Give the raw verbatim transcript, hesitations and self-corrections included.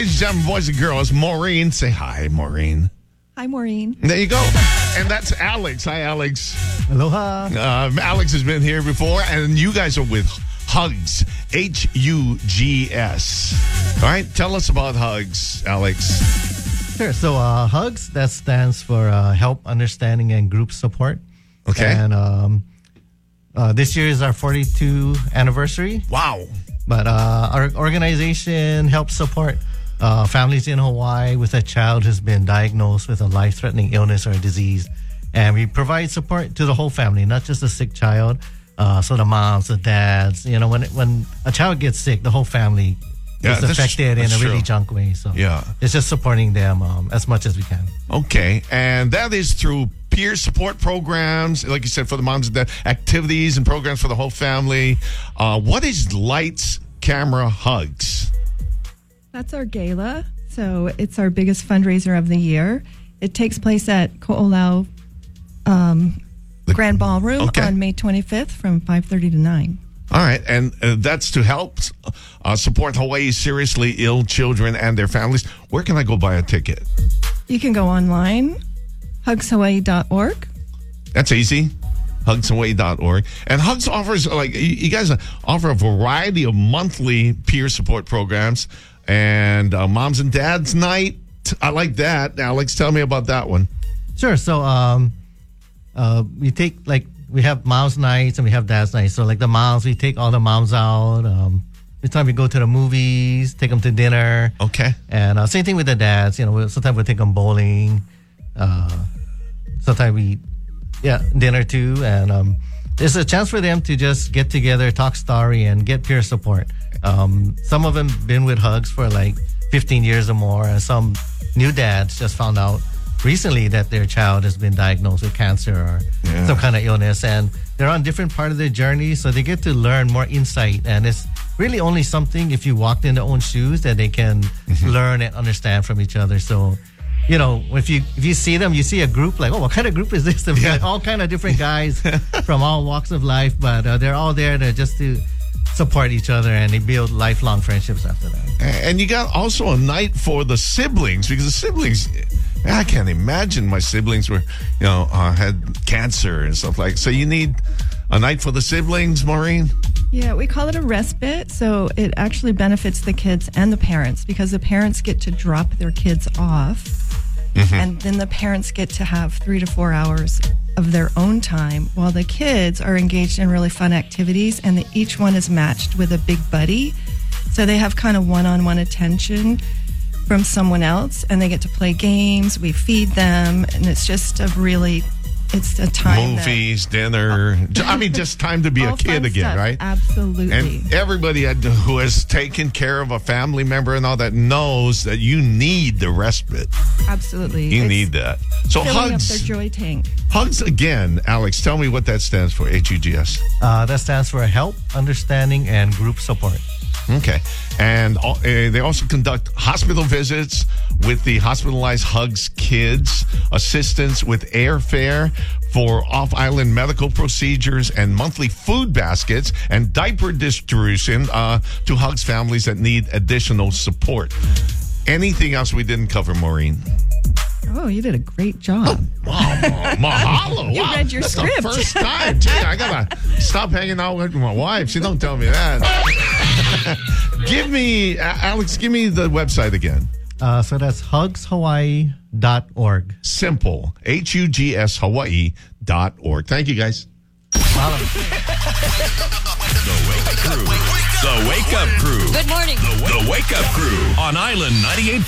Ladies and gentlemen, boys and girls, Maureen. Say hi, Maureen. Hi, Maureen. There you go. And that's Alex. Hi, Alex. Aloha. Uh, Alex has been here before, and you guys are with Hugs. H U G S. All right, tell us about Hugs, Alex. Sure. So uh, Hugs, that stands for uh, Help, Understanding, and Group Support. Okay. And um, uh, this year is our forty-second anniversary. Wow. But uh, our organization helps support uh, families in Hawaii with a child who's been diagnosed with a life-threatening illness or disease. And we provide support to the whole family, not just the sick child. Uh, so the moms, the dads, you know, when when a child gets sick, the whole family Yeah, is that's- affected in that's a really true. junk way. So Yeah. it's just supporting them um, as much as we can. Okay, and that is through peer support programs, like you said, for the moms and dads, activities and programs for the whole family. Uh, what is Lights, Camera, Hugs? That's our gala. So it's our biggest fundraiser of the year. It takes place at Ko'olau um, Grand Ballroom Okay. on May twenty-fifth from five thirty to nine. All right, and uh, that's to help uh, support Hawaii's seriously ill children and their families. Where can I go buy a ticket? You can go online, hugs hawaii dot org. That's easy. hugs hawaii dot org. And Hugs offers, like, you you guys offer a variety of monthly peer support programs and uh, Moms and Dads Night. I like that. Alex, tell me about that one. Sure. So um, uh, we take, like, we have moms nights and we have dads nights. So, like, the moms, we take all the moms out. Um, this time we go to the movies, take them to dinner. Okay. And uh, same thing with the dads. You know, we'll, sometimes we'll take them bowling. Uh, sometimes we, yeah, dinner too. And um, it's a chance for them to just get together, talk story, and get peer support. Um, some of them been with Hugs for like fifteen years or more. And some new dads just found out recently that their child has been diagnosed with cancer or Yeah. some kind of illness. And they're on different part of their journey. So they get to learn more insight. And it's really only something if you walked in their own shoes that they can learn and understand from each other. So, you know, if you if you see them, you see a group like, oh, what kind of group is this? Yeah. Like all kind of different guys from all walks of life, but uh, they're all there to just to support each other, and they build lifelong friendships after that. And you got also a night for the siblings, because the siblings, I can't imagine my siblings were, you know, uh, had cancer and stuff like. So you need a night for the siblings, Maureen? Yeah, we call it a respite. So it actually benefits the kids and the parents because the parents get to drop their kids off. And then the parents get to have three to four hours of their own time while the kids are engaged in really fun activities, and the, each one is matched with a big buddy. So they have kind of one-on-one attention from someone else, and they get to play games. We feed them, and it's just a really, it's a time that- Movies, dinner. I mean, just time to be a all kid fun again, stuff. right? Absolutely. And everybody had- who has taken care of a family member and all that knows that you need the respite. Absolutely. You It's need that. So filling up their Hugs, joy tank. Hugs again, Alex, tell me what that stands for, H U G S. Uh, that stands for Help, Understanding, and Group Support. Okay. And uh, they also conduct hospital visits with the hospitalized Hugs kids, assistance with airfare for off-island medical procedures, and monthly food baskets and diaper distribution uh, to Hugs families that need additional support. Anything else we didn't cover, Maureen? Oh, you did a great job. Wow, mahalo. You wow. read your That's script. the first time. Gee, I gotta stop hanging out with my wife. She don't tell me that. Give me, uh, Alex, give me the website again. Uh, so that's hugs hawaii dot org. Simple. H U G S Hawaii dot org. Thank you, guys. The Wake Up Crew. The Wake Up Crew. Good morning. The Wake Up Crew on Island ninety-eight.